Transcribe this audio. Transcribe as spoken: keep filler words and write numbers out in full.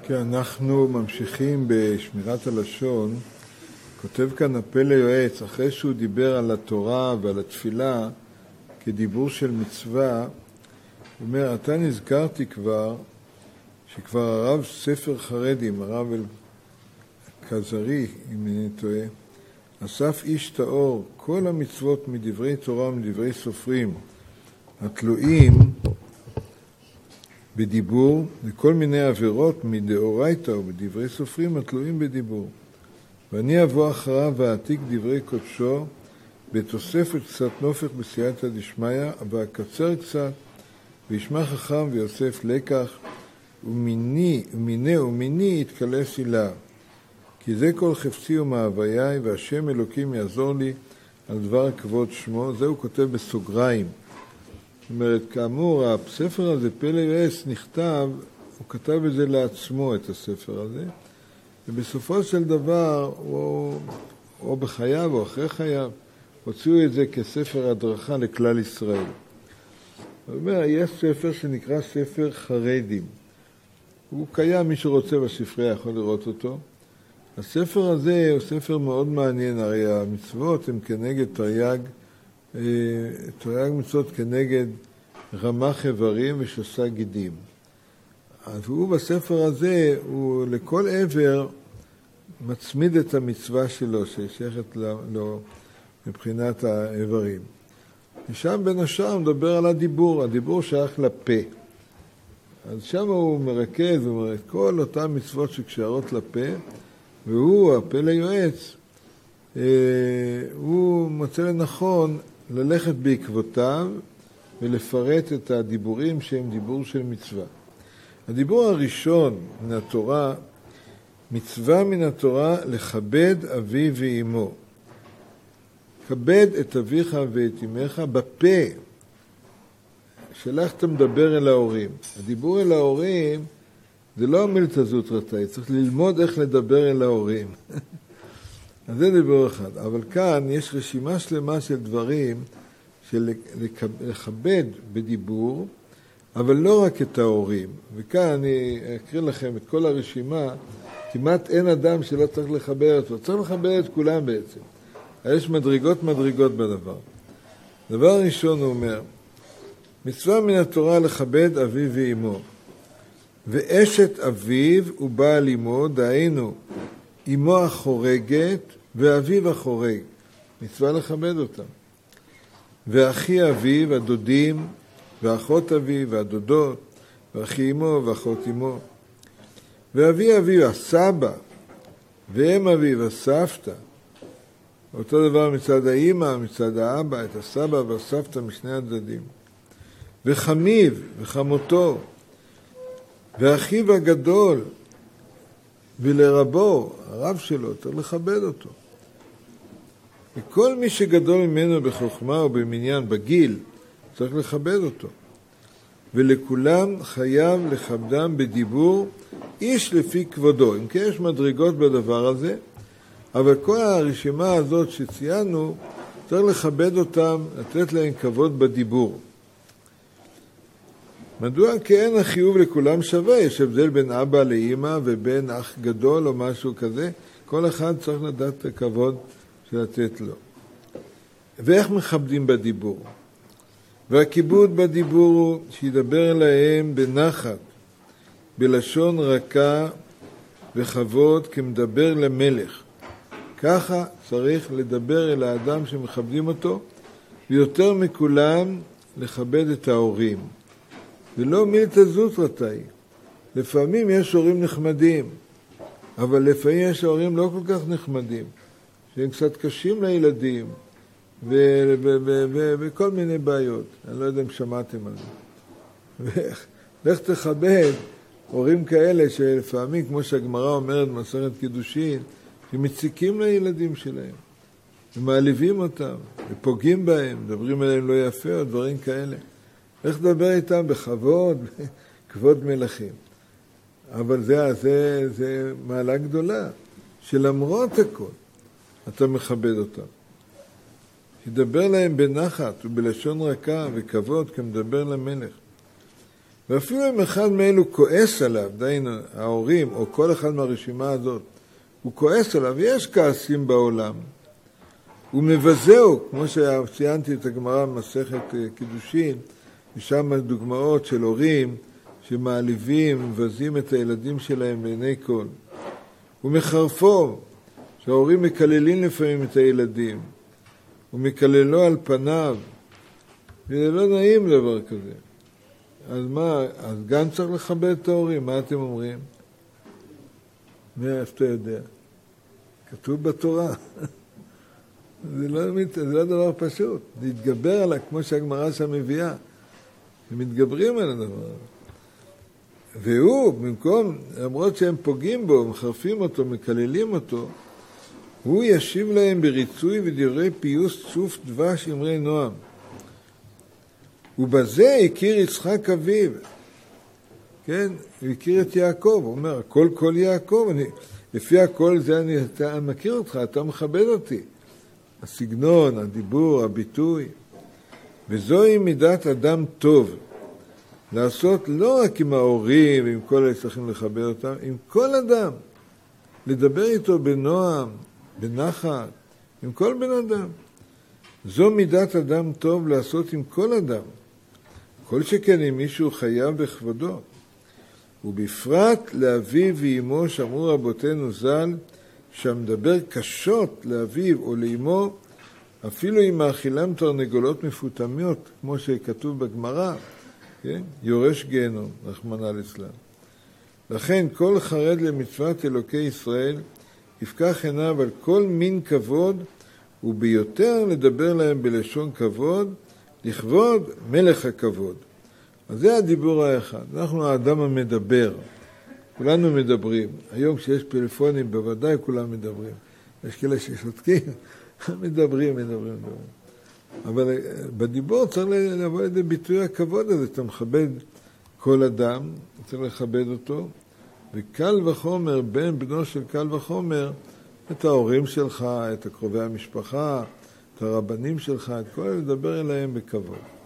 כן, אנחנו ממשיכים בשמירת הלשון. כותב כאן הפה ליועץ, אחרי שהוא דיבר על התורה ועל התפילה כדיבור של מצווה, הוא אומר, אתה נזכרתי כבר, שכבר הרב ספר חרדים, הרב אלקזרי, אם אני טועה, אסף איש טהור, כל המצוות מדברי תורה ומדברי סופרים, התלויים בדיבור, וכל מיני עבירות מדאורייתא ובדברי סופרים התלויים בדיבור. ואני אבוא אחריו ועתיק דברי קודשו, בתוספת קצת נופך בסייעתא דשמיא, ואקצר קצת, וישמע חכם ויוסף לקח, ומיני, ומיני ומיני יתקלס הילה. כי זה כל חפצי ומאוויי, והשם אלוקים יעזור לי על דבר כבוד שמו. זה הוא כותב בסוגריים. זאת אומרת, כאמור, הספר הזה, פה ליועץ, נכתב, הוא כתב את זה לעצמו, את הספר הזה, ובסופו של דבר, הוא, או בחייו או אחרי חייו, הוציאו את זה כספר הדרכה לכלל ישראל. זאת אומרת, יש ספר שנקרא ספר חרדים. הוא קיים, מי שרוצה בספרייה יכול לראות אותו. הספר הזה הוא ספר מאוד מעניין, הרי המצוות הן כנגד תרי"ג, תרי"ג מצוות כנגד רמ"ח איברים ושס"ה גידים. אז הוא בספר הזה, הוא לכל עבר מצמיד את המצווה שלו, ששייכת לו מבחינת האיברים. ושם בין השאר הוא מדבר על הדיבור, הדיבור שייך לפה. אז שם הוא מרכז, הוא אומר, כל אותן מצוות שקשרות לפה, והוא, הפה ליועץ, הוא מוצא לנכון ללכת בעקבותיו ולפרט את הדיבורים שהם דיבור של מצווה. הדיבור הראשון מן התורה, מצווה מן התורה לכבד אבי ואמו. כבד את אביך ואת אמך בפה. שלך אתה מדבר אל ההורים. הדיבור אל ההורים זה לא המילתא זוטרתא, צריך ללמוד איך לדבר אל ההורים. אז זה דיבור אחד. אבל כאן יש רשימה שלמה של דברים של לכבד בדיבור, אבל לא רק את ההורים. וכאן אני אקריא לכם את כל הרשימה, כמעט אין אדם שלא צריך לכבד אותו. צריך לכבד את כולם בעצם. יש מדרגות מדרגות בדבר. דבר ראשון הוא אומר, מצווה מן התורה לכבד אביו ואמו. ואשת אביו ובעל אמו, דהיינו, אמו החורגת ואביו החורג. מצווה לכבד אותם. ואחי אביו, הדודים, ואחות אביו, והדודות, ואחי אמו, ואחות אמו. ואבי אביו, הסבא, ואם אביו, הסבתא. אותו דבר מצד האמא, מצד האבא, את הסבא והסבתא משני הצדדים. וחמיו, וחמותו, ואחיו הגדול, ולרבו, הרב שלו, צריך לכבד אותו. וכל מי שגדול ממנו בחוכמה או במניין, בגיל, צריך לכבד אותו. ולכולם חייב לכבדם בדיבור, איש לפי כבודו. אם כן יש מדרגות בדבר הזה, אבל כל הרשימה הזאת שציינו, צריך לכבד אותם, לתת להם כבוד בדיבור. מדוע? כי אין החיוב לכולם שווה, יש הבדל בין אבא לאמא ובין אח גדול או משהו כזה, כל אחד צריך לדעת את הכבוד שלתת לו. ואיך מכבדים בדיבור? והכיבוד בדיבור הוא שידבר אליהם בנחת, בלשון רכה וכבוד כמדבר למלך. ככה צריך לדבר אל האדם שמכבדים אותו, ויותר מכולם לכבד את ההורים. ולא מילתא זוטרתא. לפעמים יש הורים נחמדים, אבל לפעמים יש הורים לא כל כך נחמדים, שהם קצת קשים לילדים, ו- ו- ו- ו- וכל מיני בעיות. אני לא יודע אם שמעתם על זה. לך תכבד הורים כאלה שלפעמים, כמו שהגמרא אומרת במסכת קידושין, שמציקים לילדים שלהם, ומעליבים אותם, ופוגעים בהם, מדברים עליהם לא יפה או דברים כאלה. איך לדבר איתם בכבוד, כבוד מלכים. אבל זה, זה, זה מעלה גדולה, שלמרות הכל, אתה מכבד אותם. תדבר להם בנחת ובלשון רכה וכבוד כמדבר למלך. ואפילו אם אחד מאלו כועס עליו, דיינו, ההורים או כל אחד מהרשימה הזאת, הוא כועס עליו, ויש כעסים בעולם. הוא מבזהו, כמו שציינתי את הגמרא במסכת קידושין, ושם דוגמאות של הורים שמעליבים, מבזים את הילדים שלהם לעיני כל. הוא מחרפו, שההורים מקללים לפעמים את הילדים, הוא מקללו על פניו, וזה לא נעים דבר כזה. אז מה, אז גם צריך לכבד את ההורים, מה אתם אומרים? מאיפה אתה יודע? כתוב בתורה. זה לא, זה לא דבר פשוט. להתגבר עליו, כמו שהגמרא שם מביאה. הם מתגברים על הדבר. והוא, במקום, למרות שהם פוגעים בו, מחרפים אותו, מקללים אותו, הוא ישיב להם בריצוי ודברי פיוס צוף דבש אמרי נועם. ובזה הכיר יצחק אביו. כן? הוא הכיר את יעקב. הוא אומר, הכל כל יעקב. אני, לפי הכל זה אני אתה, מכיר אותך, אתה מכבד אותי. הסגנון, הדיבור, הביטוי. וזוהי מידת אדם טוב. לעשות לא רק עם ההורים ועם כל אלה צריכים לכבד אותם, עם כל אדם. לדבר איתו בנועם, בנחת, עם כל בן אדם. זו מידת אדם טוב לעשות עם כל אדם. כל שכן אם מישהו חייב בכבודו. ובפרט לאביו ואמו שאמרו רבותינו ז"ל, שהמדבר קשות לאביו או לאמו, אפילו אם מאכילם תרנגולות מפותמיות, כמו שכתוב בגמרא, כן? יורש גיהנום, רחמנא ליצלן. לכן כל חרד למצוות אלוקי ישראל, יפקח עיניו על כל מין כבוד, וביותר לדבר להם בלשון כבוד, לכבוד מלך הכבוד. אז זה הדיבור האחד. אנחנו האדם המדבר. כולנו מדברים. היום כשיש פלאפונים, בוודאי כולם מדברים. יש כאלה ששותקים, מדברים, מדברים, מדברים. אבל בדיבור צריך לבוא לידי ביטוי הכבוד הזה. אתה מכבד כל אדם, צריך לכבד אותו, וקל וחומר, בן בנו של קל וחומר, את ההורים שלך, את הקרובי המשפחה, את הרבנים שלך, את כל אלה לדבר אליהם בכבוד.